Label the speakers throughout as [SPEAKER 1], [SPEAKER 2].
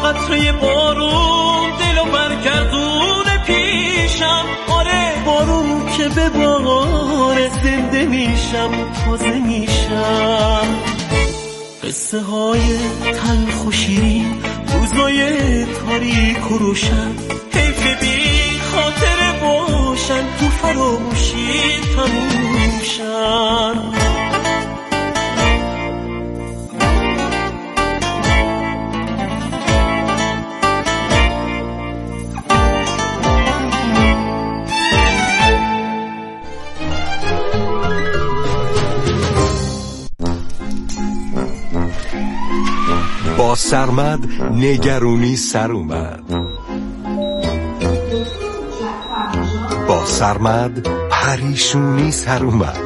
[SPEAKER 1] قطره بارون دلو برگردونه پیشم. آره بارون که به بهار زنده میشم، تازه میشم. قصه های تلخ و شیرین، روزای تاریک و روشن، حیف بی خاطره باشن، تو فراموشی تموم شن.
[SPEAKER 2] با سرمد نگرونی سر اومد، با سرمد پریشونی سر اومد،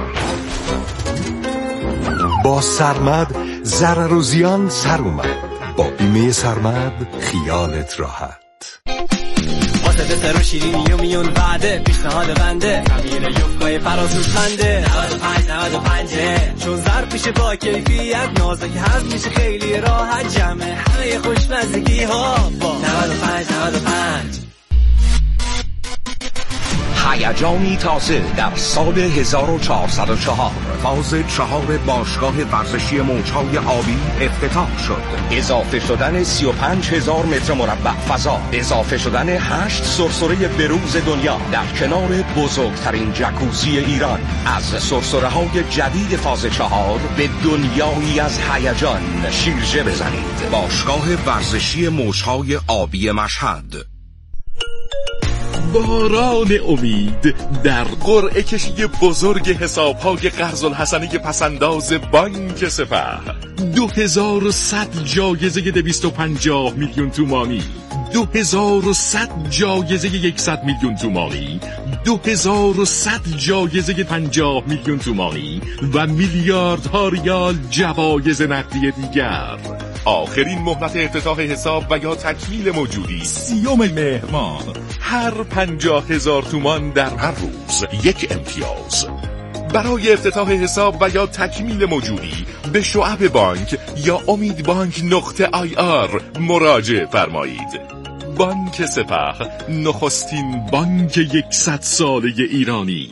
[SPEAKER 2] با سرمد ضرر و زیان سر اومد. با بیمه سرمد خیالت راحت.
[SPEAKER 3] واسه سر و شیرینی و میون وعده، پیشنهاد بنده خمیر یفقای فرازوش خنده 95 چون ظرف پیش با کیفیت، نازک هست میشه خیلی راحت، جمع همه خوشمزگی ها با 95.
[SPEAKER 4] هیجانی تازه در سال 1404 فاز 4 باشگاه ورزشی موج‌های آبی افتتاح شد. اضافه شدن 35,000 متر مربع فضا، اضافه شدن 8 سرسره بروز دنیا در کنار بزرگترین جکوزی ایران. از سرسره‌های جدید فاز 4 به دنیایی از هیجان شیرجه بزنید. باشگاه ورزشی موج‌های آبی مشهد.
[SPEAKER 5] باران امید در قرعه کشی بزرگ حساب‌های قرض‌الحسنه پسنداز بانک سپه. 2100 جایزه 250 میلیون تومانی، 2100 جایزه 100 میلیون تومانی، 2100 جایزه 50 میلیون تومانی و میلیاردها ریال جوایز نقدی دیگر. آخرین مهلت افتتاح حساب و یا تکمیل موجودی 30 مهر ماه. هر 50,000 تومان در هر روز یک امتیاز. برای افتتاح حساب و یا تکمیل موجودی به شعب بانک یا امیدبانک.ir مراجعه فرمایید. بانک سپه، نخستین بانک 100 ساله ایرانی.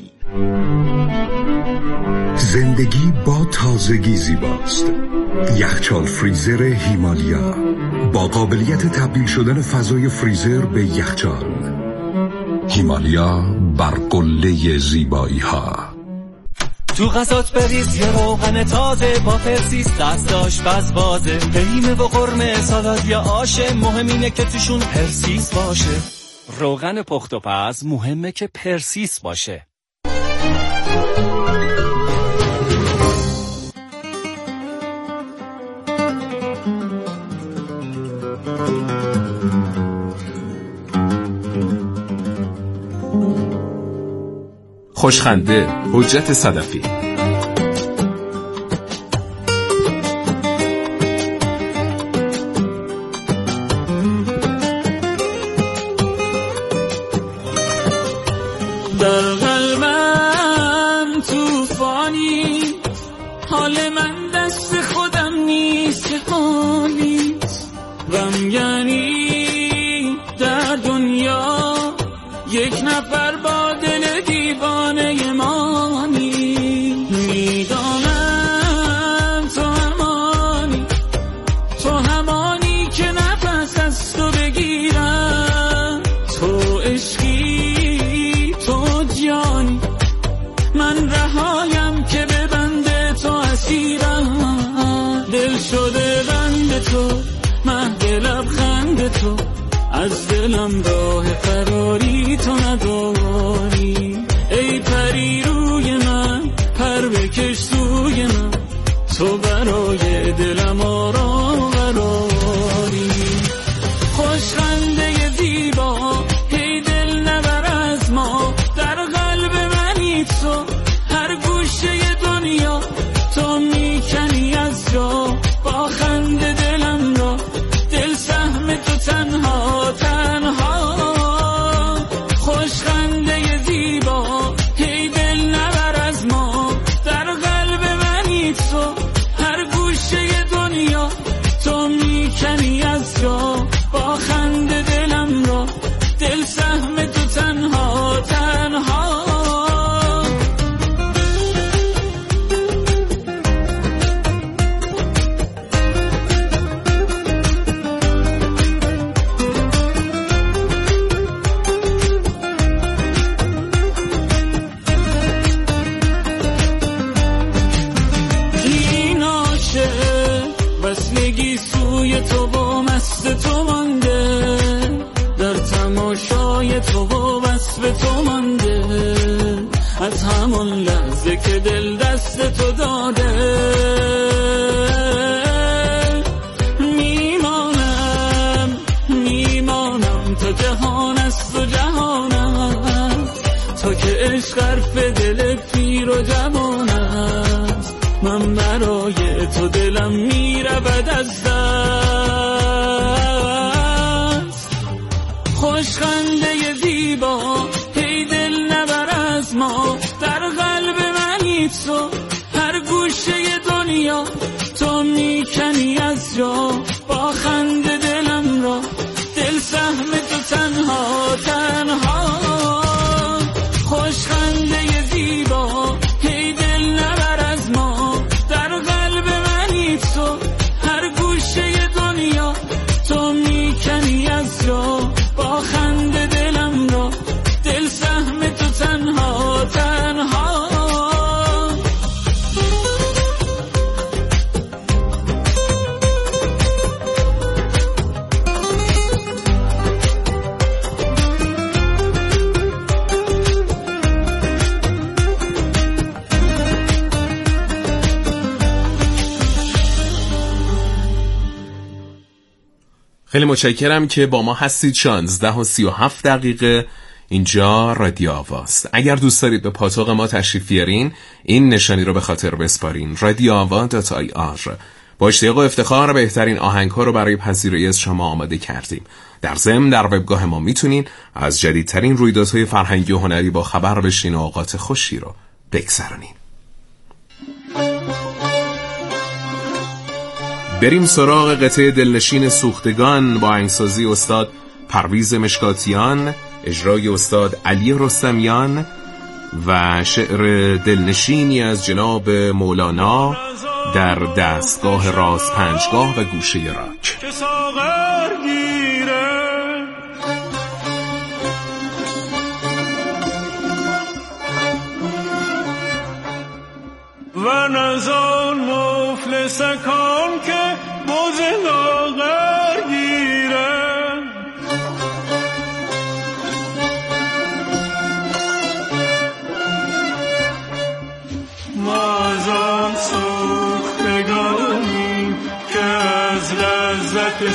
[SPEAKER 6] زندگی با تازگی زیباست. یخچال فریزر هیمالیا با قابلیت تبدیل شدن فضای فریزر به یخچال. هیمالیا بر قله زیبایی ها.
[SPEAKER 3] تو غذات بریز یه روغن تازه با پرسیس، دست آشپز بازه، قیمه و قرمه سالاد یا آشه، مهم اینه که توشون پرسیس باشه. روغن پخت و پز مهمه که پرسیس باشه.
[SPEAKER 5] خوشخنده حجت صدفی.
[SPEAKER 1] در قلبم توفانی، حال من دست خودم نیست که حالیست. غمگینی در دنیا، یک نفر با دل دیوانه مانی. میدانم تو همانی که نفس از تو بگیرم. تو عشقی، تو جانی، من رهایم که به بند تو اسیرم. دل شده بند تو، مهد لبخند تو، از دلم راه فراری تو نداری. ای پری روی من، پر بکش سوی من، تو برای دلم آرام و قراری. خوشخنده زیبا، هی دل نبر از ما، در قلب منی تو، هر گوشه دنیا تو میکنی از جا. با خنده دلم را، دل سهم تو تنها تنها. خوشخنده زیبا، هی دل نبر از ما، در قلب منی تو، هر گوشه دنیا تو میکنی از جا. روی تو و مست تو مانده، در تماشای تو و وصف تو مانده، از همون لحظه که دل دست تو داده. میمانم تا جهان است و جهانم، تا که عشق حرف دل پیر و جوان است. من برای تو دلم میرود از دست. خوشخنده زیبا هی دل نبر از ما، در قلب منی تو، هر گوشه دنیا تو میکنی از جا. با خنده دلم را دل سهم تو تنها تنها. خوشخنده زیبا هی دل نبر از ما، در قلب منی تو، هر گوشه دنیا تو میکنی از جا. با خنده دلم را دل سهم تو تنها تنها.
[SPEAKER 7] خیلی متشکرم که با ما هستید. 16:37 اینجا رادیو آواست. اگر دوست دارید به پاتوق ما تشریف بیارین، این نشانی رو به خاطر بسپارین: radioava.ir. با اشتیاق و افتخار بهترین آهنگ‌ها رو برای پذیرایی از شما آماده کردیم. در ضمن در وبگاه ما میتونین از جدیدترین رویدادهای فرهنگی و هنری با خبر بشین و اوقات خوشی رو بگذرونین. بریم سراغ قطعه دلنشین سوختگان با آهنگسازی استاد پرویز مشکاتیان، اجرای استاد علی رستمیان و شعر دلنشینی از جناب مولانا در دستگاه راست پنجگاه و گوشه راک.
[SPEAKER 1] و نزان مفلسکان که بوز لاغر گیرن، ما از آن سوختگانیم که از لذت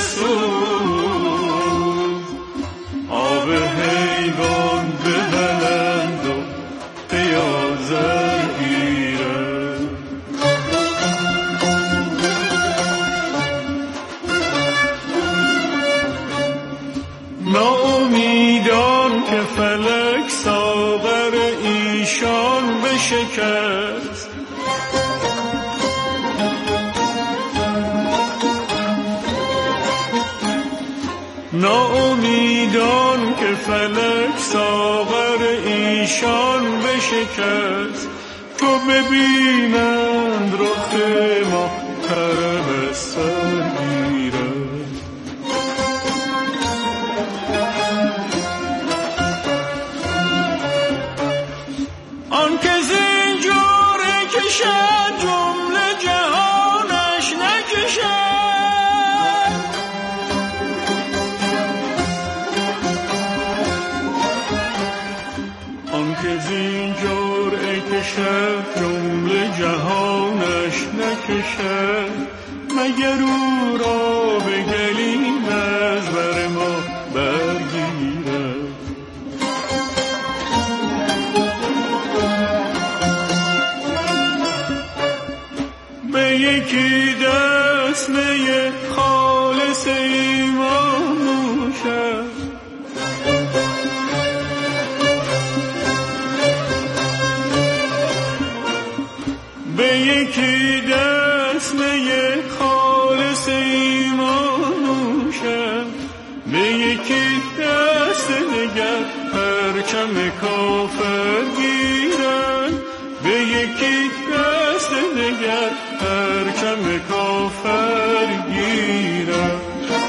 [SPEAKER 1] سوز آب حیوان ببلند و پیازر گیرن. ناامیدان که فلک ساغر ایشان بشکست، ناامیدان که فلک ساغر ایشان بشکست، تو ببینند رخ ما کرم سرگیرد. آن که زنجوره کشد جمله جهانش نکشد، آن که زنجوره کشد جمله جهانش نکشد، مگر او را به گلیم از بر ما برگیرد. به یکی دست می خالص ایمان نوشد، به یکی دست می خالص ایمان نوشد، به یکی دست نگر پرچم کافر گیرد، به یکی دست نگر پرچم کافر گیرد.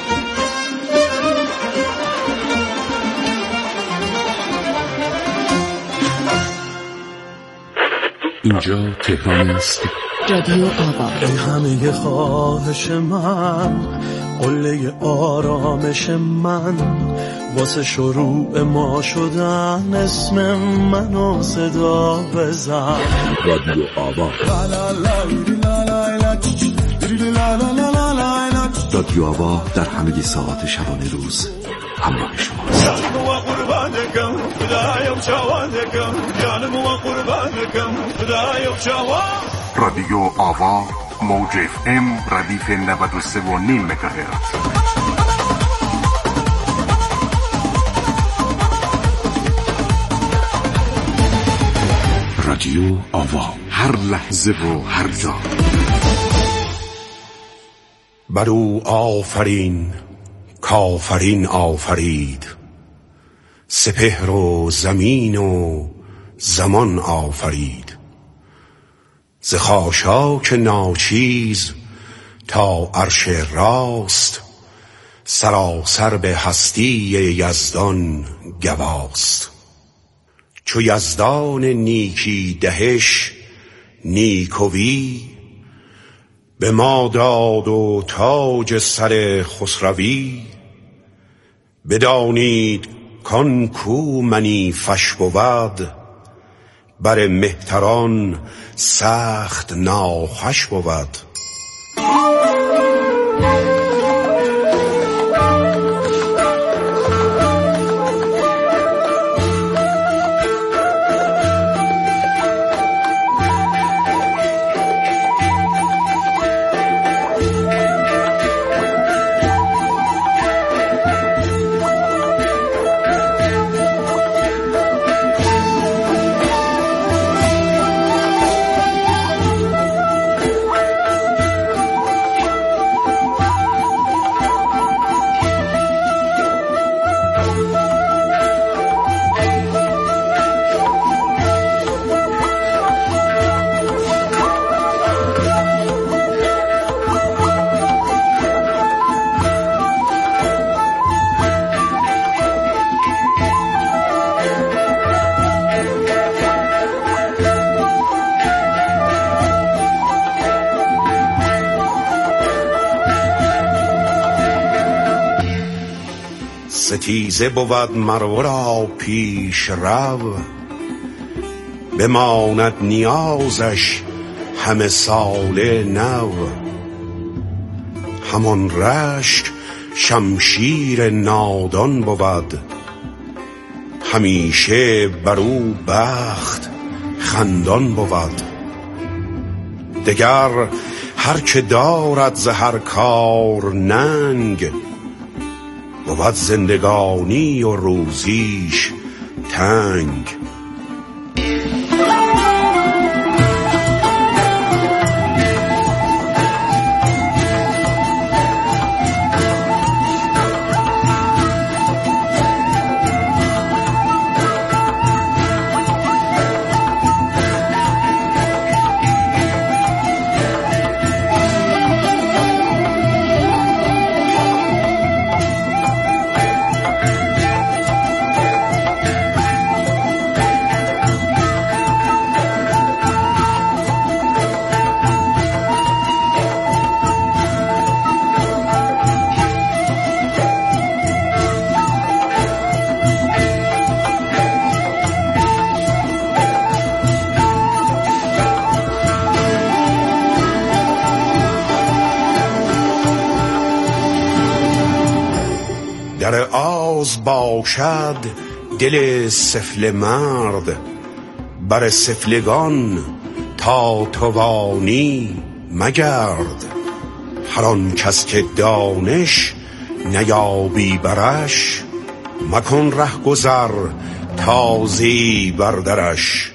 [SPEAKER 6] اینجا تهران است.
[SPEAKER 8] رادیو آوا.
[SPEAKER 3] ای همه خواهش من
[SPEAKER 8] قله آرامش من واسه شروع ما شدن اسم منو صدا بزن.
[SPEAKER 6] رادیو آوا، رادیو آوا در همه ساعات شبانه روز همراه شماست. رادیو آوا موج FM ردیف 93.5 مگاهرتز. رادیو آوا، هر لحظه و هر جا.
[SPEAKER 9] بر او آفرین کافرین آفرید، سپهر و زمین و زمان آفرید. ز خاشاک ناچیز تا عرش راست، سراسر به هستی یزدان گواست. چو یزدان نیکی دهش نیکوی، به ما داد و تاج سر خسروی. بدانید کان کو منی فش بود، بر مهتران سخت ناخوش بود. ستیزه بود مرورا پیش رو، بماند نیازش همه سال نو. همان رشک شمشیر نادان بود، همیشه برو بخت خندان بود. دگر هر که دارد ز هر کار ننگ، بود زندگانی و روزیش تنگ. در آز باشد دل سفله مرد، بر سفلگان تا توانی مگرد. هر آن کس که دانش نیابی برش، مکن ره گذر تازی بردرش.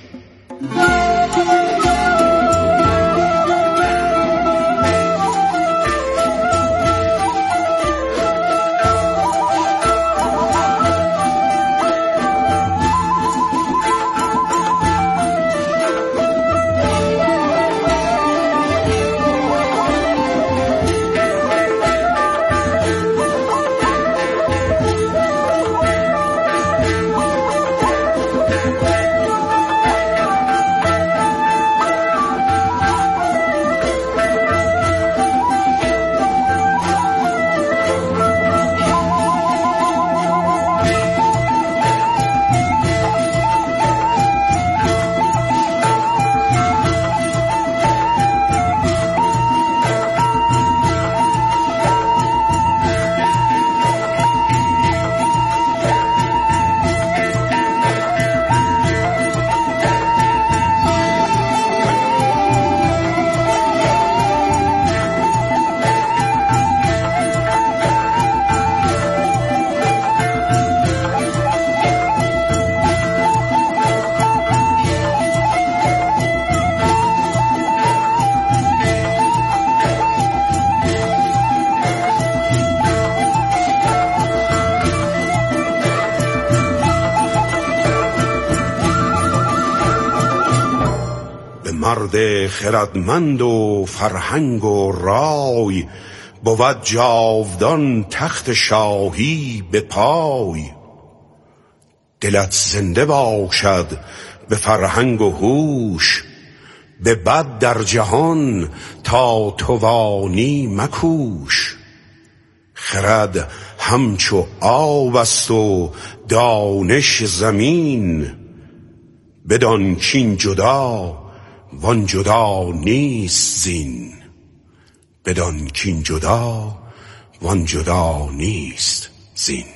[SPEAKER 9] مرد خردمند و فرهنگ و رای، بود جاودان تخت شاهی به پای. دلت زنده باشد به فرهنگ و هوش، به بد در جهان تا توانی مکوش. خرد همچو آب است و دانش زمین، بدان کین جدا وان جدا نیست زین. بدان کین جدا وان جدا نیست زین.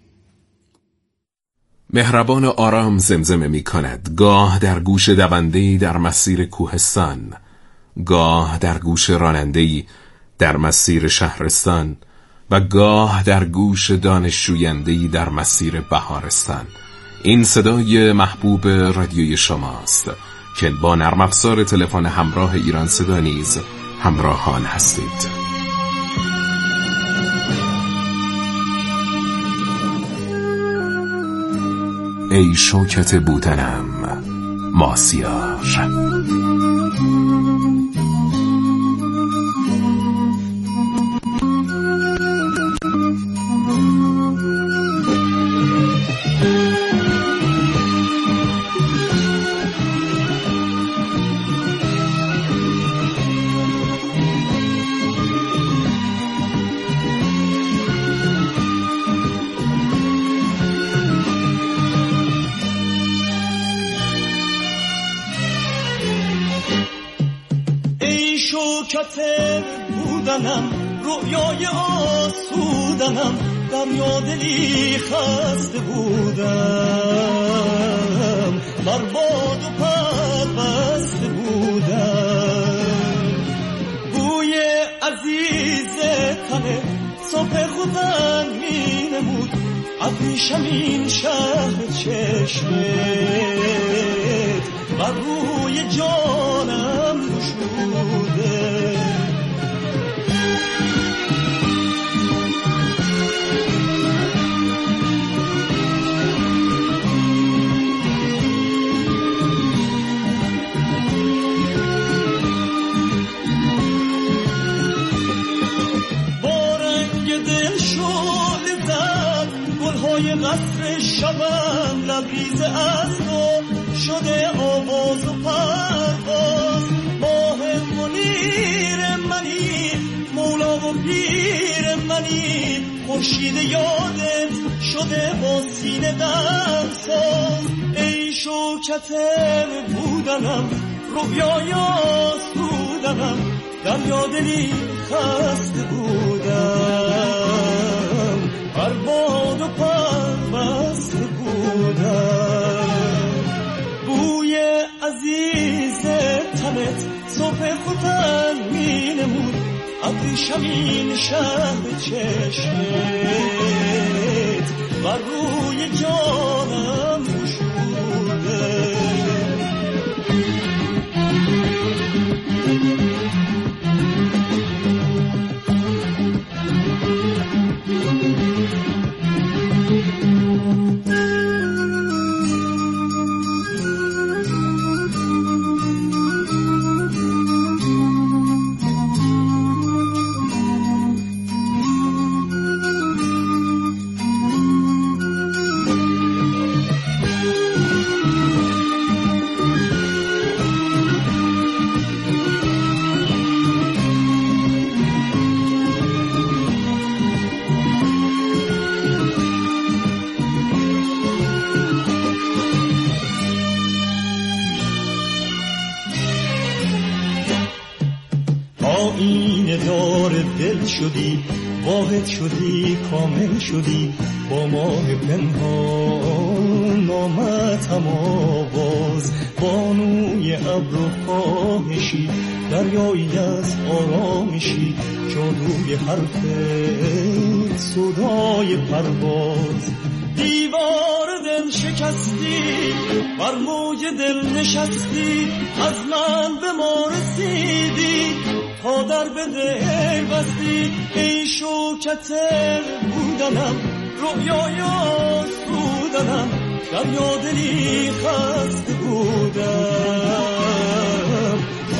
[SPEAKER 7] مهربان و آرام زمزمه می کند، گاه در گوش دونده‌ای در مسیر کوهستان، گاه در گوش راننده‌ای در مسیر شهرستان و گاه در گوش دانشجوینده‌ای در مسیر بهارستان. این صدای محبوب رادیوی شماست که با نرم افزار تلفن همراه ایران صدا نیز همراهان هستید. ای شوکت بودنم ماسیار.
[SPEAKER 8] شوکت بودنم رویای آسودنم، دریا دلی خسته بودم، بر باد و پربسته بودم. بوی عزیز تنه صبح خودم می نمود، ابریشم این شهر چشمت بر روی جانم گشوده. با رنگ دل شعله زد گلهای قصر شبم، لبریز از تو شده آواز و پرواز. ماه منیر منی مولا و پیر منی، خورشید یادت شده با سینه دمساز. ای شوکت بودنم رویای آسودنم، دریا دلی خسته بودم، بر باد و پربسته بودم. بوی عزیز تنت صبح خودم می نمود، ابریشم این شهر چشمت بر روی جانم گشوده. آینه دار دل شدی، واحد شدی، کامل شدی، با ماه پنهان نامتم آواز. بانوی ابر و خواهشی، دریایی از آرامشی، جادوی حرفت صدای پرواز. دیوار دل شکستی، بر موج دل نشستی، از من به ما رسیدی، تا در به دل بستی. ای شوکت بودنم رویای آسودنم، دریا دلی خسته بودم،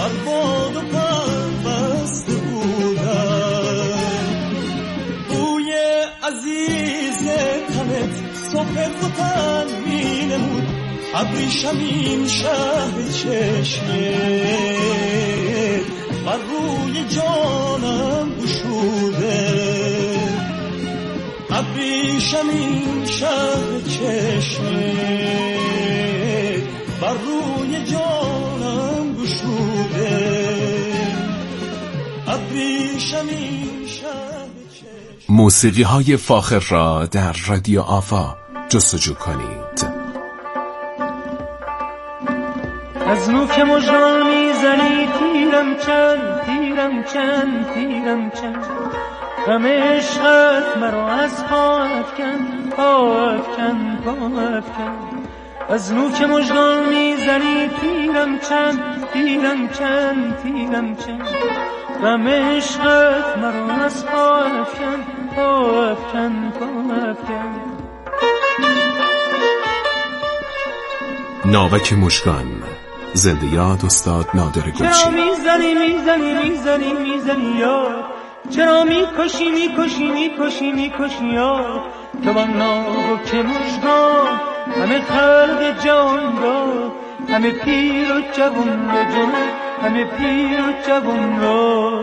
[SPEAKER 8] و فرقتن می نمود ابریشمین شهر چشمه بر روی جانم گشوده ابریشمین شهر چشمه بر روی جانم گشوده ابریشمین شهر چشمه.
[SPEAKER 7] موسیقی های فاخر را در رادیو آوا جستجو کنید.
[SPEAKER 10] از نوک مژگان میزنی تیرم چند تیرم چند تیرم چند غم عشقت مرا از پا افکن پا افکن پا افکن از نوک مژگان میزنی تیرم چند تیرم چند تیرم چند غم عشقت مرا از پا افکن پا افکن پا افکن.
[SPEAKER 7] ناوک مژگان، زنده یاد استاد نادر گلچی.
[SPEAKER 10] چرا میزنی میزنی میزنی میزنی یاد چرا میکشی میکشی میکشی میکشی یاد تو با ناوک مژگان همه خلق جان را همه پیر و جوان را جان همه پیر و جوان را.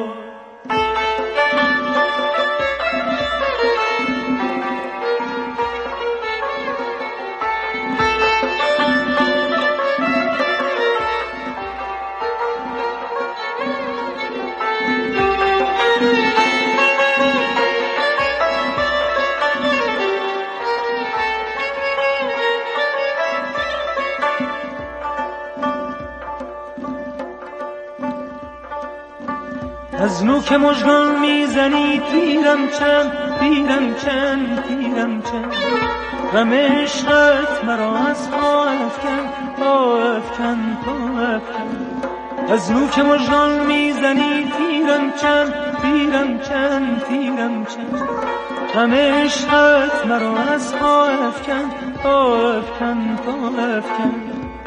[SPEAKER 10] از نوک مژگان میزنی تیرم چند تیرم چند تیرم چند غم عشقت مرا از پا افکن پا افکن پا افکن از نوک مژگان میزنی تیرم چند تیرم چند تیرم چند غم عشقت مرا از پا افکن پا افکن پا افکن.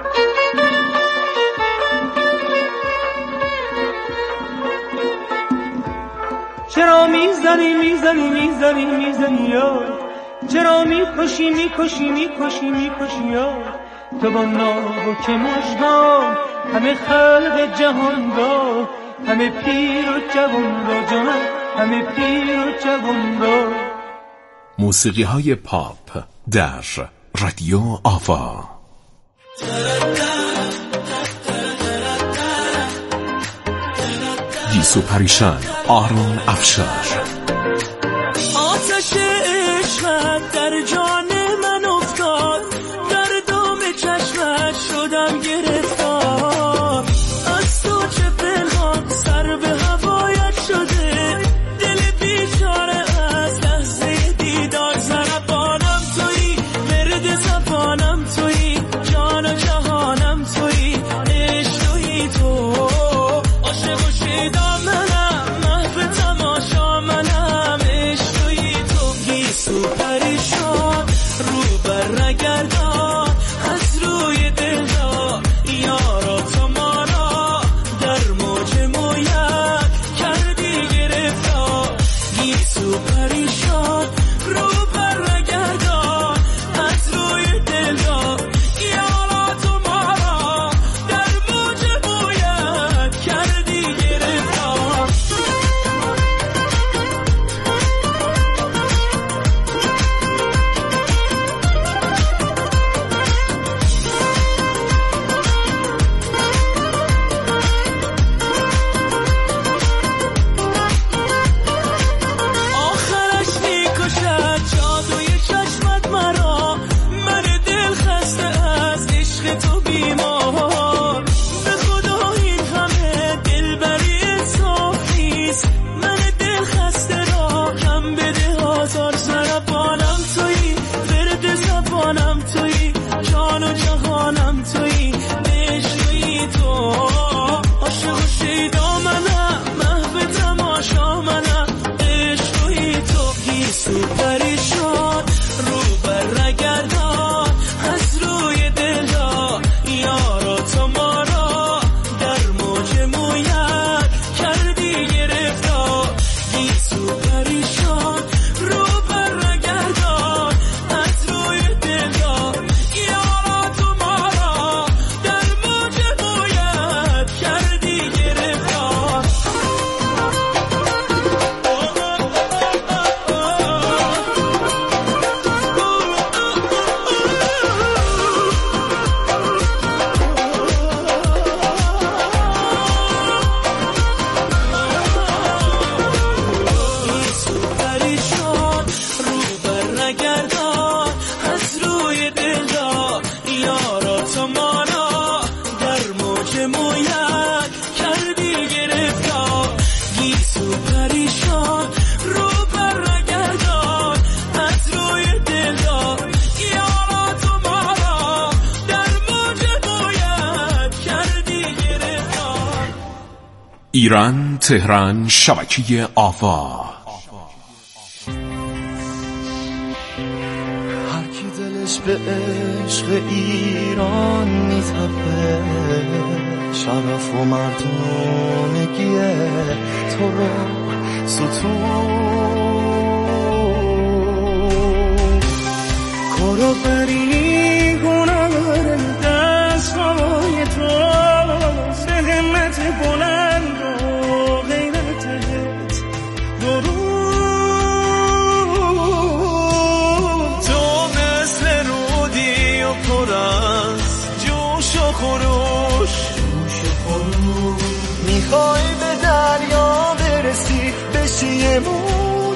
[SPEAKER 10] چرا میزنی میزنی میزنی میزنی یاد چرا میکشی میکشی میکشی میکشی یاد تو با ناوک مژگان همه خلق جهان را همه پیر و جوان را جان همه پیر و جوان را.
[SPEAKER 7] موسیقی های پاپ در رادیو آوا. گیسو پریشان، آرون افشار.
[SPEAKER 1] آتش عشقت در جان من افتاد در دام چشمت شدم گرفتار از تو چه پنهان سر به هوایت شده دل بیچاره از لحظه دیدار زربانم تویی مرد زبانم تویی جان و جهانم تویی عشق تویی تو عاشق و شیدا منم محو تماشا منم
[SPEAKER 7] ایران تهران شبکه آوا.
[SPEAKER 11] هر کی دلش به عشق ایران میتپه، شرف و مردانگی تو رو ستون کرو بری هنر دستای تو، به همت بلند و غیرتت درود. تو مثل رودی و پر از جوش و خروش، میخوای به دریا برسی بشی یه مون.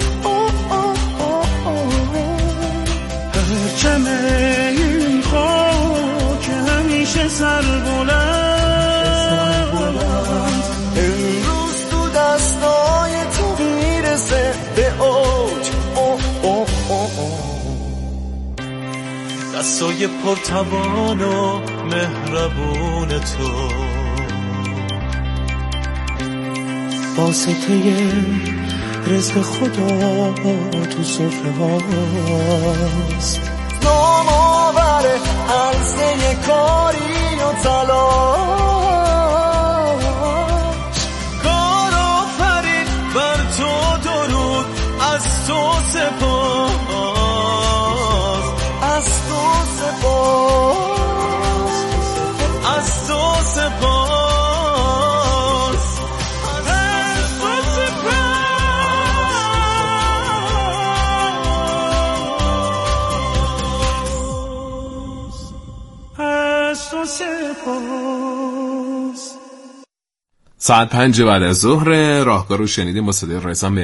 [SPEAKER 11] پرچم این خاک همیشه سر بلند، امروز تو دستای تو میرسه به اوج. دستای پرتوان و مهربون تو واسطه رزق خدا تو سفره هاست. نام آوره عرضه کاری و تلاش، کار آفرین بر تو درود، از تو سپاس، از تو سپاس، از تو سپاس.
[SPEAKER 7] ساعت 5 بعد از ظهر. راهکار رو شنیدیم با صدای رضا